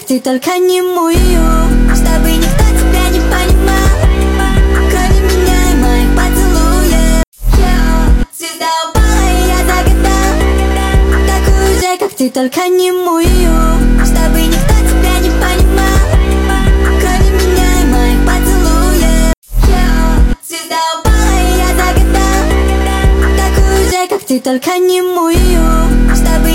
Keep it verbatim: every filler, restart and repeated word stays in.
ты, только не мою. Чтобы никто тебя не понимал, кроме меня и моих поцелуев. Йо, звезда упала, и я загадал такую же, как ты, только не мою. Чтобы никто тебя не понимал, кроме меня и моих поцелуев. Йо, звезда упала, и я загадал такую же, как ты, только не мою. Чтобы